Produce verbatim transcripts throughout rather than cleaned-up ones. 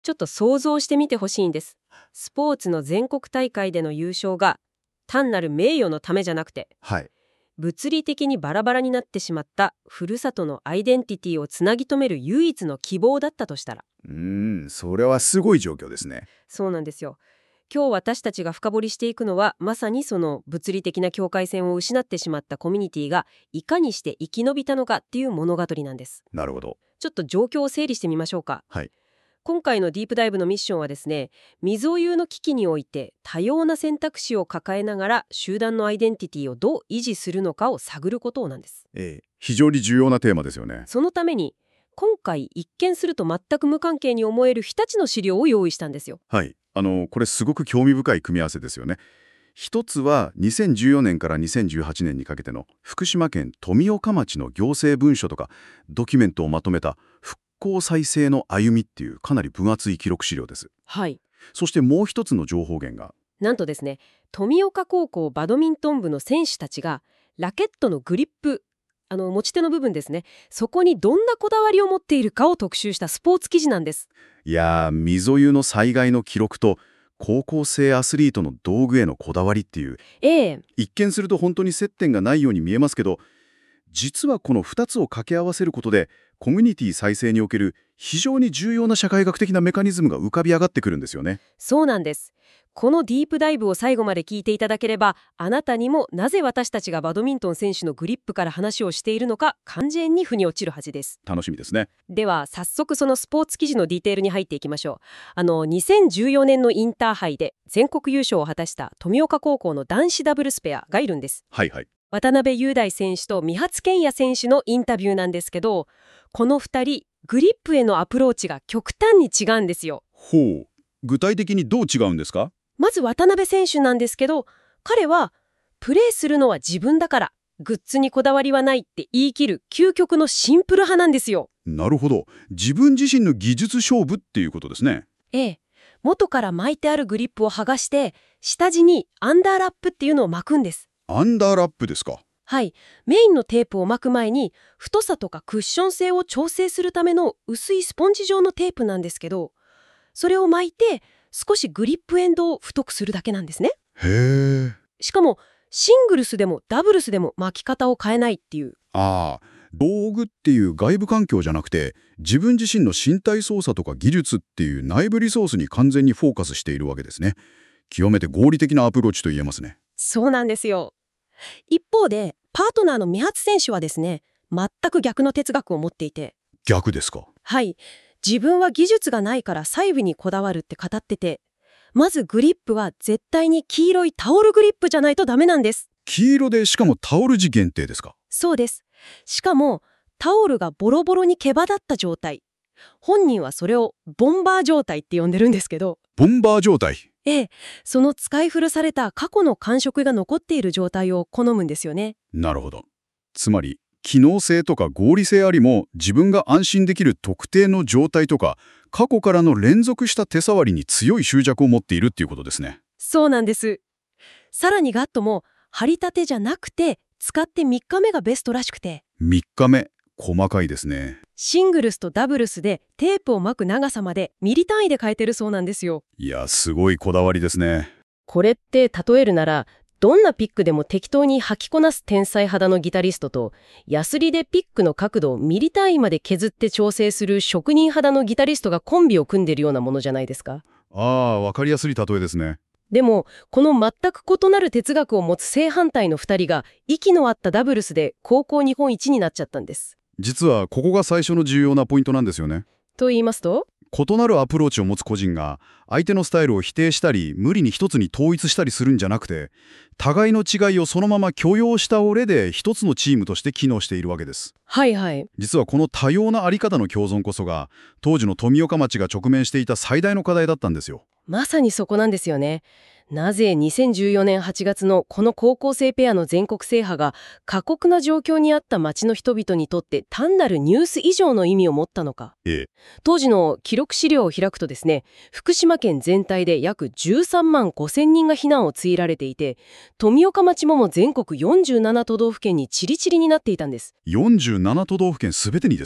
ちょっと想像してみてほしいんです。スポーツの全国大会での優勝が単なる名誉のためじゃなくて、 はい。 物理的にバラバラになってしまったふるさとのアイデンティティをつなぎ止める唯一の希望だったとしたら。 うーん、それはすごい状況ですね。 そうなんですよ。今日私たちが深掘りしていくのは、まさにその物理的な境界線を失ってしまったコミュニティがいかにして生き延びたのかっていう物語なんです。 なるほど。 ちょっと状況を整理してみましょうか。 はい。 今回のディープダイブのミッションはですね、未曾有の危機において多様な選択肢を抱えながら集団のアイデンティティをどう維持するのかを探ることなんです。 ええ、非常に重要なテーマですよね。 そのために今回一見すると全く無関係に思えるふたつの資料を用意したんですよ。 はい。あの、これすごく興味深い組み合わせですよね。一つはにせんじゅうよねんからにせんじゅうはちねんにかけての福島県富岡町の行政文書とかドキュメントをまとめた復興再生の歩みっていうかなり分厚い記録資料です。 はい。 そしてもう一つの情報源が、 なんとですね、富岡高校バドミントン部の選手たちがラケットのグリップ、あの持ち手の部分ですね、そこにどんなこだわりを持っているかを特集したスポーツ記事なんです。 いやー、未曾有の災害の記録と高校生アスリートの道具へのこだわりっていう、 ええ、 一見すると本当に接点がないように見えますけど、実はこのふたつを掛け合わせることでコミュニティ再生における非常に重要な社会学的なメカニズムが浮かび上がってくるんですよね。 そうなんです。このディープダイブを最後まで聞いていただければ、あなたにもなぜ私たちがバドミントン選手のグリップから話をしているのか完全に腑に落ちるはずです。 楽しみですね。 では早速そのスポーツ記事のディテールに入っていきましょう。あのにせんじゅうよねんのインターハイで全国優勝を果たした富岡高校の男子ダブルスペアがいるんです。 はいはい。 渡辺雄大選手と三発健也選手のインタビューなんですけど、このふたりグリップへのアプローチが極端に違うんですよ。 ほう。具体的にどう違うんですか？ まず渡辺選手なんですけど、彼はプレーするのは自分だからグッズにこだわりはないって言い切る究極のシンプル派なんですよ。 なるほど。自分自身の技術勝負っていうことですね。 ええ、元から巻いてあるグリップを剥がして下地にアンダーラップっていうのを巻くんです。 アンダーラップですか？ はい、メインのテープを巻く前に太さとかクッション性を調整するための薄いスポンジ状のテープなんですけど、それを巻いて少しグリップエンドを太くするだけなんですね。 へえ。 しかもシングルスでもダブルスでも巻き方を変えないっていう。 ああ、道具っていう外部環境じゃなくて、自分自身の身体操作とか技術っていう内部リソースに完全にフォーカスしているわけですね。極めて合理的なアプローチと言えますね。 そうなんですよ。一方でパートナーの三発選手はですね、全く逆の哲学を持っていて、 逆ですか？ はい、自分は技術がないから細部にこだわるって語ってて、まずグリップは絶対に黄色いタオルグリップじゃないとダメなんです。 黄色でしかもタオル地限定ですか？ そうです。しかもタオルがボロボロに毛羽立った状態。本人はそれをボンバー状態って呼んでるんですけど、 ボンバー状態。 ええ、その使い古された過去の感触が残っている状態を好むんですよね。 なるほど。つまり、機能性とか合理性ありも自分が安心できる特定の状態とか、過去からの連続した手触りに強い執着を持っているっていうことですね。 そうなんです。さらにガットも張り立てじゃなくて使ってみっかめがベストらしくて、 みっかめ、細かいですね。 シングルスとダブルスでテープを巻く長さまでミリ単位で変えてるそうなんですよ。 いや、すごいこだわりですね。 これって例えるなら、どんなピックでも適当に履きこなす天才肌のギタリストと、ヤスリでピックの角度をミリ単位まで削って調整する職人肌のギタリストがコンビを組んでるようなものじゃないですか。 ああ、わかりやすい例えですね。 でもこの全く異なる哲学を持つ正反対のふたりが息の合ったダブルスで高校日本一になっちゃったんです。 実はここが最初の重要なポイントなんですよね。 と言いますと、 異なるアプローチを持つ個人が相手のスタイルを否定したり無理に一つに統一したりするんじゃなくて、互いの違いをそのまま許容した上で一つのチームとして機能しているわけです。 はいはい。 実はこの多様なあり方の共存こそが当時の富岡町が直面していた最大の課題だったんですよ。 まさにそこなんですよね。なぜにせんじゅうよねんはちがつのこの高校生ペアの全国制覇が過酷な状況にあった町の人々にとって単なるニュース以上の意味を持ったのか。 ええ、 当時の記録資料を開くとですね、福島県全体で約じゅうさんまんごせんにんが避難を強いられていて、富岡町もも全国よんじゅうなな都道府県にチリチリになっていたんです。 よんじゅうなな都道府県すべてにですか？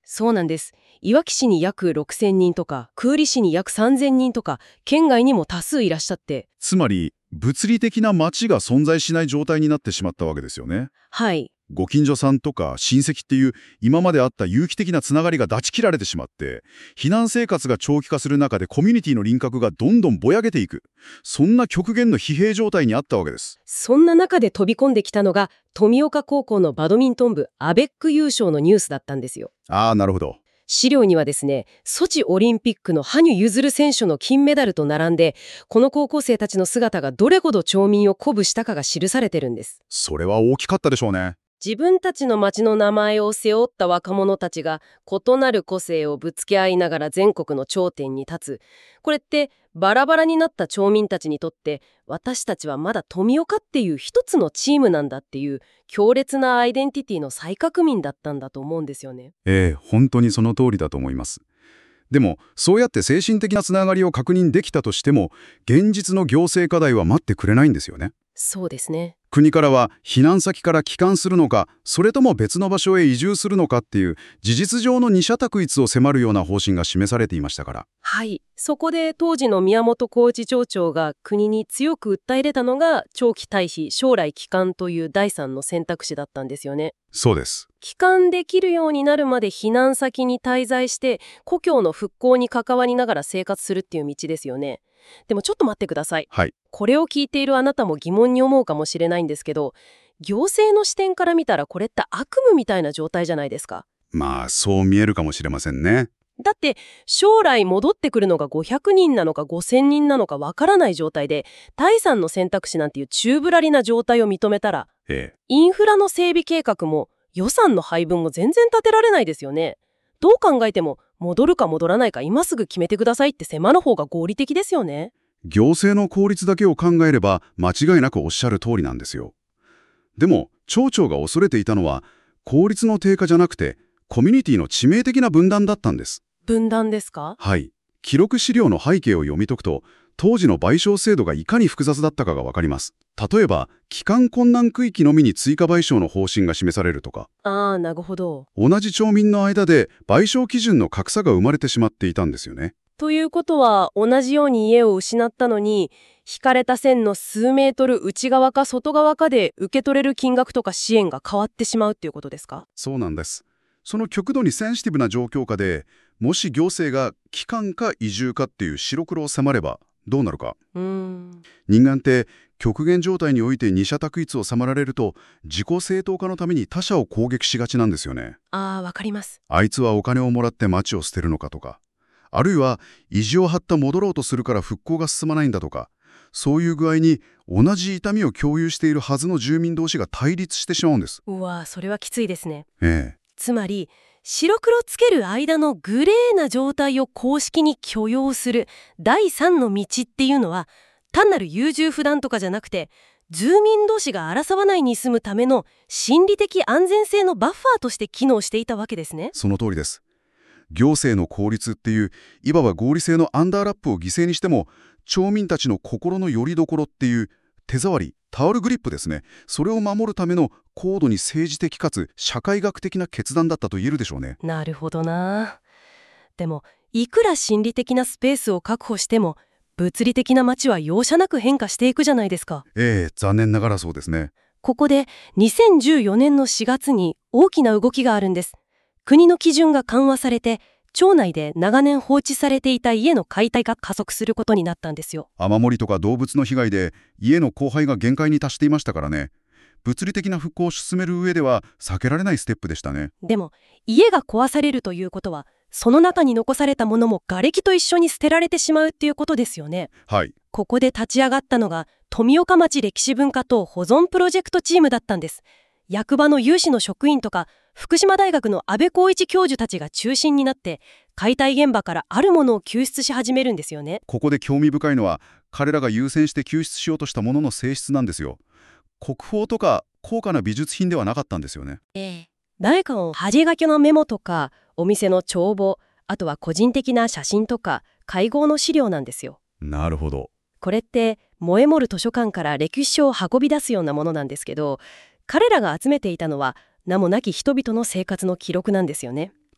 そうなんです。いわき市に約ろくせんにんとか、久留里市に約さんぜんにんとか、県外にも多数いらっしゃって。 つまり、物理的な街が存在しない状態になってしまったわけですよね。 はい。 ご近所さんとか親戚っていう今まであった有機的なつながりが断ち切られてしまって、避難生活が長期化する中でコミュニティの輪郭がどんどんぼやけていく。そんな極限の疲弊状態にあったわけです。 そんな中で飛び込んできたのが、富岡高校のバドミントン部アベック優勝のニュースだったんですよ。 ああ、なるほど。 資料にはですね、ソチオリンピックの羽生結弦選手の金メダルと並んで、この高校生たちの姿がどれほど町民を鼓舞したかが記されてるんです。 それは大きかったでしょうね。 自分たちの町の名前を背負った若者たちが異なる個性をぶつけ合いながら全国の頂点に立つ。これってバラバラになった町民たちにとって、私たちはまだ富岡っていう一つのチームなんだっていう強烈なアイデンティティの再確認だったんだと思うんですよね。 ええ、本当にその通りだと思います。でも、そうやって精神的なつながりを確認できたとしても、現実の行政課題は待ってくれないんですよね。 そうですね。 国からは避難先から帰還するのか、それとも別の場所へ移住するのかっていう事実上の二者択一を迫るような方針が示されていましたから。 はい。そこで当時の宮本浩一町長が国に強く訴え出たのが長期退避、将来帰還という第三の選択肢だったんですよね。 そうです。 帰還できるようになるまで避難先に滞在して故郷の復興に関わりながら生活するっていう道ですよね。でもちょっと待ってください。 はい。 これを聞いているあなたも疑問に思うかもしれないんですけど、行政の視点から見たらこれって悪夢みたいな状態じゃないですか。 まあ、そう見えるかもしれませんね。 だって将来戻ってくるのがごひゃくにんなのかごせんにんなのかわからない状態で、第三の選択肢なんていう宙ぶらりな状態を認めたら、 ええ。 インフラの整備計画も予算の配分も全然立てられないですよね。どう考えても戻るか戻らないか今すぐ決めてくださいって迫る方が合理的ですよね。 行政の効率だけを考えれば間違いなくおっしゃる通りなんですよ。でも、町長が恐れていたのは、効率の低下じゃなくて、コミュニティの致命的な分断だったんです。 分断ですか？ はい。記録資料の背景を読み解くと、当時の賠償制度がいかに複雑だったかがわかります。例えば、帰還困難区域のみに追加賠償の方針が示されるとか。 ああ、なるほど。 同じ町民の間で賠償基準の格差が生まれてしまっていたんですよね。 ということは、同じように家を失ったのに、引かれた線の数メートル内側か外側かで受け取れる金額とか支援が変わってしまうっていうことですか？ そうなんです。その極度にセンシティブな状況下で、もし行政が帰還か移住かっていう白黒を迫ればどうなるか。 うーん。 人間って極限状態において二者択一を迫られると、自己正当化のために他者を攻撃しがちなんですよね。 ああ、わかります。 あいつはお金をもらって町を捨てるのかとか、あるいは意地を張った戻ろうとするから復興が進まないんだとか、そういう具合に同じ痛みを共有しているはずの住民同士が対立してしまうんです。 うわー、それはきついですね。 ええ。 つまり白黒つける間のグレーな状態を公式に許容する第三の道っていうのは、単なる優柔不断とかじゃなくて、住民同士が争わないに住むための心理的安全性のバッファーとして機能していたわけですね。 その通りです。行政の効率っていういわば合理性のアンダーラップを犠牲にしても、町民たちの心の拠り所っていう手触り、タオルグリップですね。それを守るための高度に政治的かつ社会学的な決断だったと言えるでしょうね。 なるほどな。でもいくら心理的なスペースを確保しても、物理的な街は容赦なく変化していくじゃないですか。 ええ、残念ながらそうですね。 ここでにせんじゅうよねんのしがつに大きな動きがあるんです。国の基準が緩和されて、町内で長年放置されていた家の解体が加速することになったんですよ。 雨漏りとか動物の被害で家の荒廃が限界に達していましたからね。物理的な復興を進める上では避けられないステップでしたね。 でも家が壊されるということは、その中に残されたものも瓦礫と一緒に捨てられてしまうっていうことですよね。 はい。 ここで立ち上がったのが富岡町歴史文化等保存プロジェクトチームだったんです。役場の有志の職員とか福島大学の安倍光一教授たちが中心になって、解体現場からあるものを救出し始めるんですよね。 ここで興味深いのは、彼らが優先して救出しようとしたものの性質なんですよ。国宝とか高価な美術品ではなかったんですよね。 ええ、誰かの端書きのメモとかお店の帳簿、あとは個人的な写真とか会合の資料なんですよ。 なるほど。 これって燃え盛る図書館から歴史書を運び出すようなものなんですけど、彼らが集めていたのは名もなき人々の生活の記録なんですよね。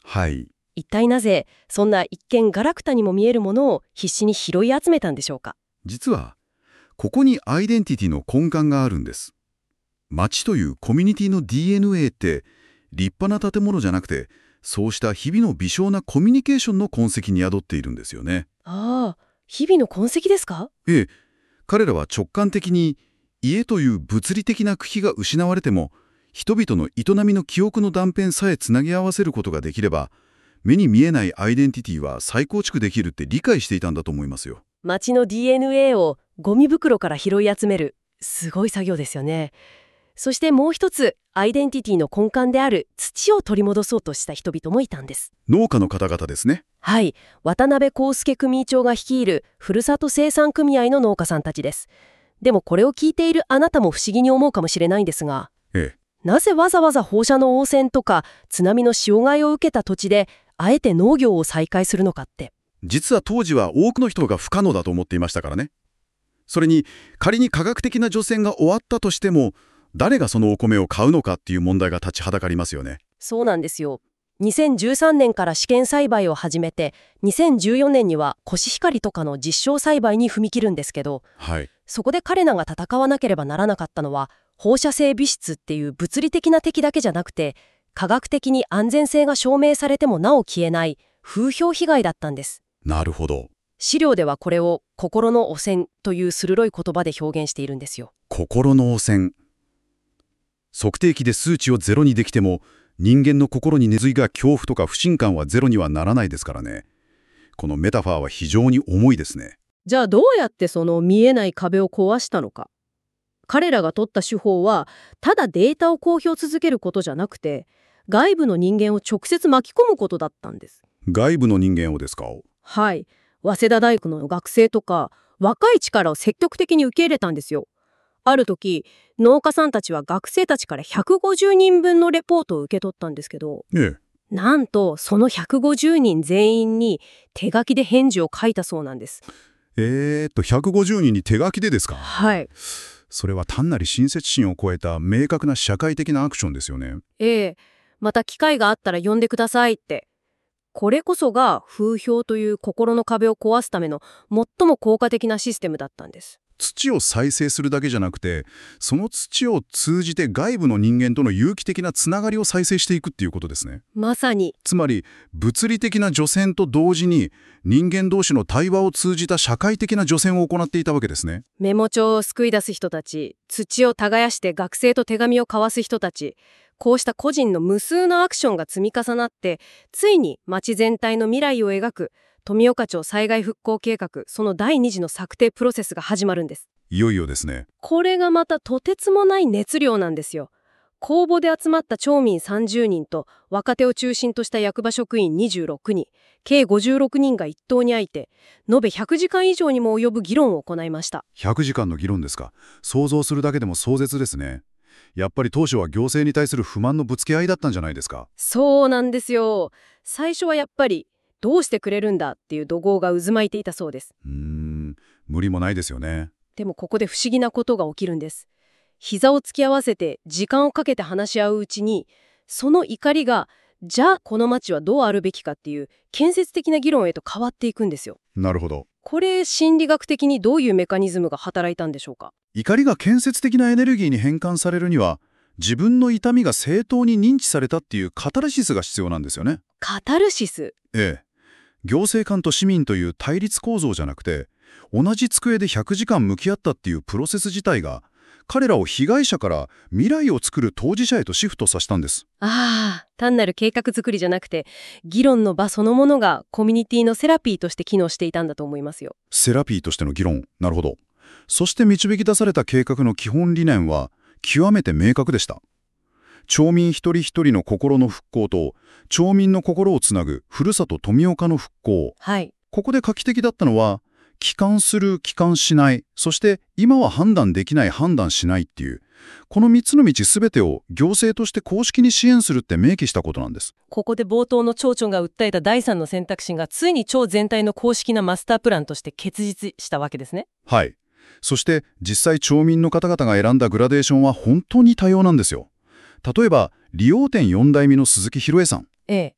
はい。 一体なぜ、そんな一見ガラクタにも見えるものを必死に拾い集めたんでしょうか。 実は、ここにアイデンティティの根幹があるんです。街というコミュニティの ディーエヌエー って立派な建物じゃなくて、そうした日々の微小なコミュニケーションの痕跡に宿っているんですよね。 ああ、日々の痕跡ですか。 ええ、彼らは直感的に家という物理的な茎が失われても、人々の営みの記憶の断片さえつなぎ合わせることができれば、目に見えないアイデンティティは再構築できるって理解していたんだと思いますよ。 街の ディーエヌエー をゴミ袋から拾い集める、すごい作業ですよね。そしてもう一つ、アイデンティティの根幹である土を取り戻そうとした人々もいたんです。 農家の方々ですね。 はい、渡辺康介組長が率いるふるさと生産組合の農家さんたちです。でもこれを聞いているあなたも不思議に思うかもしれないんですが、 ええ、 なぜわざわざ放射能汚染とか津波の塩害を受けた土地であえて農業を再開するのかって。 実は当時は多くの人が不可能だと思っていましたからね。それに仮に科学的な除染が終わったとしても、誰がそのお米を買うのかっていう問題が立ちはだかりますよね。 そうなんですよ。にせんじゅうさんねんから試験栽培を始めて、にせんじゅうよねんにはコシヒカリとかの実証栽培に踏み切るんですけど、 はい。 そこで彼らが戦わなければならなかったのは、放射性物質っていう物理的な敵だけじゃなくて、科学的に安全性が証明されてもなお消えない風評被害だったんです。 なるほど。 資料ではこれを心の汚染という鋭い言葉で表現しているんですよ。 心の汚染。測定器で数値をゼロにできても、人間の心に根付いた恐怖とか不信感はゼロにはならないですからね。このメタファーは非常に重いですね。 じゃあどうやってその見えない壁を壊したのか。彼らが取った手法は、ただデータを公表続けることじゃなくて、外部の人間を直接巻き込むことだったんです。 外部の人間をですか？ はい。早稲田大学の学生とか、若い力を積極的に受け入れたんですよ。ある時、農家さんたちは学生たちからひゃくごじゅうにんぶんのレポートを受け取ったんですけど、 ええ。 なんとそのひゃくごじゅうにん全員に手書きで返事を書いたそうなんです。 えーっと、ひゃくごじゅうにんに手書きでですか？ はい。 それは単なる親切心を超えた明確な社会的なアクションですよね。 ええ。また機会があったら呼んでくださいって。これこそが風評という心の壁を壊すための最も効果的なシステムだったんです。 土を再生するだけじゃなくて、その土を通じて外部の人間との有機的なつながりを再生していくっていうことですね。 まさに。 つまり、物理的な除染と同時に人間同士の対話を通じた社会的な除染を行っていたわけですね。 メモ帳を救い出す人たち、土を耕して学生と手紙を交わす人たち、こうした個人の無数のアクションが積み重なって、ついに町全体の未来を描く富岡町災害復興計画、その第二次の策定プロセスが始まるんです。 いよいよですね。 これがまたとてつもない熱量なんですよ。公募で集まった町民さんじゅうにんと若手を中心とした役場職員にじゅうろくにん、計ごじゅうろくにんが一堂に会いて、延べひゃくじかん以上にも及ぶ議論を行いました。 ひゃくじかんの議論ですか。想像するだけでも壮絶ですね。やっぱり当初は行政に対する不満のぶつけ合いだったんじゃないですか。 そうなんですよ。最初はやっぱりどうしてくれるんだっていう怒号が渦巻いていたそうです。 うーん、無理もないですよね。 でもここで不思議なことが起きるんです。膝を突き合わせて時間をかけて話し合ううちに、その怒りが、じゃあこの町はどうあるべきかっていう建設的な議論へと変わっていくんですよ。 なるほど。 これ心理学的にどういうメカニズムが働いたんでしょうか。 怒りが建設的なエネルギーに変換されるには、自分の痛みが正当に認知されたっていうカタルシスが必要なんですよね。 カタルシス。 ええ。行政官と市民という対立構造じゃなくて、同じ机でひゃくじかん向き合ったっていうプロセス自体が、彼らを被害者から未来を作る当事者へとシフトさせたんです。 ああ、単なる計画作りじゃなくて、議論の場そのものがコミュニティのセラピーとして機能していたんだと思いますよ。 セラピーとしての議論。なるほど。そして導き出された計画の基本理念は、極めて明確でした。町民一人一人の心の復興と、町民の心をつなぐふるさと富岡の復興。 はい。 ここで画期的だったのは、帰還する、帰還しない、そして今は判断できない、判断しないっていう、このみっつの道すべてを行政として公式に支援するって明記したことなんです。 ここで冒頭の町長が訴えた第三の選択肢がついに町全体の公式なマスタープランとして結実したわけですね。 はい。そして実際町民の方々が選んだグラデーションは本当に多様なんですよ。例えば、理容店よん代目の鈴木博恵さん。 ええ。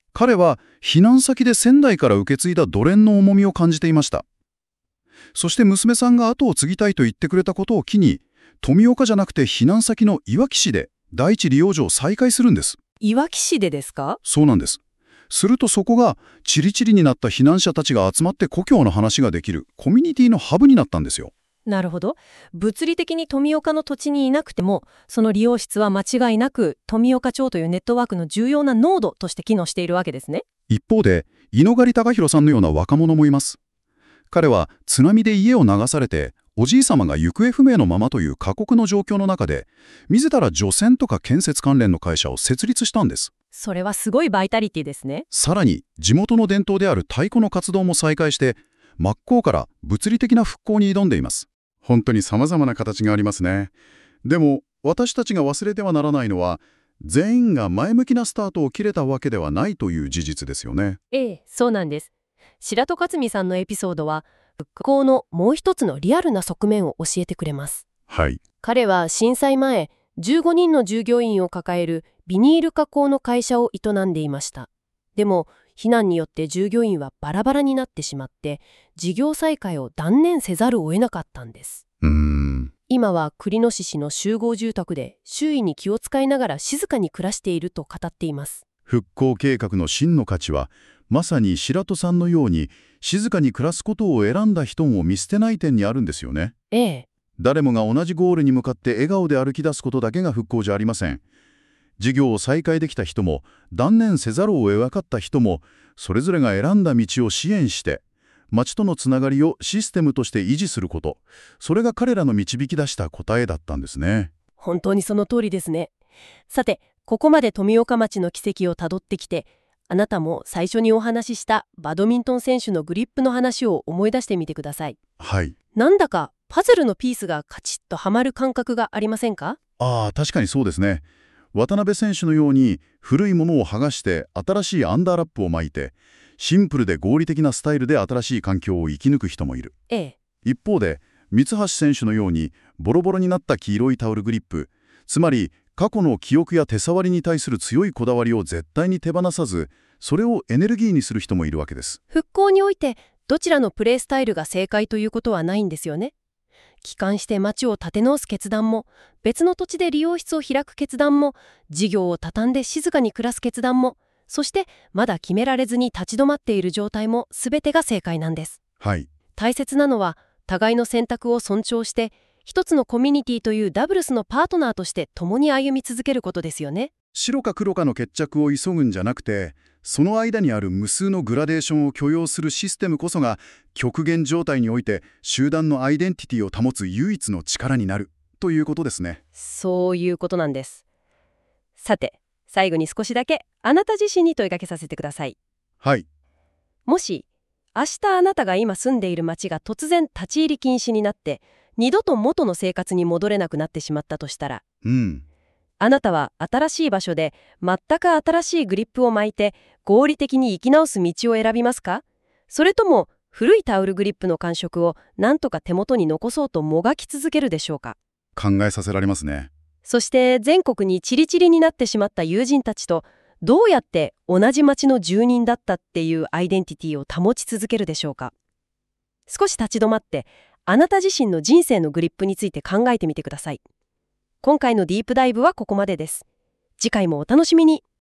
彼は避難先で先代から受け継いだ土蓮の重みを感じていました。そして娘さんが後を継ぎたいと言ってくれたことを機に、富岡じゃなくて避難先のいわき市で第一利用所を再開するんです。 いわき市でですか？ そうなんです。するとそこがチリチリになった避難者たちが集まって故郷の話ができるコミュニティのハブになったんですよ。 なるほど。物理的に富岡の土地にいなくても、その利用室は間違いなく富岡町というネットワークの重要なノードとして機能しているわけですね。 一方で、猪狩隆弘さんのような若者もいます。彼は津波で家を流されて、おじいさまが行方不明のままという過酷の状況の中で、自ら除染とか建設関連の会社を設立したんです。 それはすごいバイタリティですね。 さらに、地元の伝統である太鼓の活動も再開して、真っ向から物理的な復興に挑んでいます。本当に様々な形がありますね。でも、私たちが忘れてはならないのは、全員が前向きなスタートを切れたわけではないという事実ですよね。 ええ、そうなんです。白戸克美さんのエピソードは、復興のもう一つのリアルな側面を教えてくれます。 はい。 彼は震災前、じゅうごにんの従業員を抱えるビニール加工の会社を営んでいました。でも、避難によって従業員はバラバラになってしまって、事業再開を断念せざるを得なかったんです。 うーん。 今は栗野市市の集合住宅で周囲に気を使いながら静かに暮らしていると語っています。 復興計画の真の価値は、まさに白戸さんのように静かに暮らすことを選んだ人も見捨てない点にあるんですよね。 ええ。 誰もが同じゴールに向かって笑顔で歩き出すことだけが復興じゃありません。事業を再開できた人も、断念せざるを得なかった人も、それぞれが選んだ道を支援して、町とのつながりをシステムとして維持すること、それが彼らの導き出した答えだったんですね。 本当にその通りですね。さて、ここまで富岡町の奇跡をたどってきて、あなたも最初にお話ししたバドミントン選手のグリップの話を思い出してみてください。 はい。 なんだかパズルのピースがカチッとはまる感覚がありませんか？ ああ、確かにそうですね。渡辺選手のように古いものを剥がして新しいアンダーラップを巻いて、シンプルで合理的なスタイルで新しい環境を生き抜く人もいる。 ええ。 一方で、三橋選手のようにボロボロになった黄色いタオルグリップ、つまり過去の記憶や手触りに対する強いこだわりを絶対に手放さず、それをエネルギーにする人もいるわけです。 復興においてどちらのプレースタイルが正解ということはないんですよね。帰還して町を立て直す決断も、別の土地で利用室を開く決断も、事業を畳んで静かに暮らす決断も、そしてまだ決められずに立ち止まっている状態も全てが正解なんです。 はい。 大切なのは互いの選択を尊重して、一つのコミュニティというダブルスのパートナーとして共に歩み続けることですよね。 白か黒かの決着を急ぐんじゃなくて、その間にある無数のグラデーションを許容するシステムこそが、極限状態において集団のアイデンティティを保つ唯一の力になるということですね。 そういうことなんです。さて、最後に少しだけあなた自身に問いかけさせてください。 はい。 もし明日あなたが今住んでいる町が突然立ち入り禁止になって、二度と元の生活に戻れなくなってしまったとしたら、 うん。 あなたは新しい場所で全く新しいグリップを巻いて合理的に生き直す道を選びますか？それとも古いタオルグリップの感触をなんとか手元に残そうともがき続けるでしょうか？ 考えさせられますね。 そして全国にチリチリになってしまった友人たちとどうやって同じ町の住人だったっていうアイデンティティを保ち続けるでしょうか？少し立ち止まってあなた自身の人生のグリップについて考えてみてください。今回のディープダイブはここまでです。次回もお楽しみに。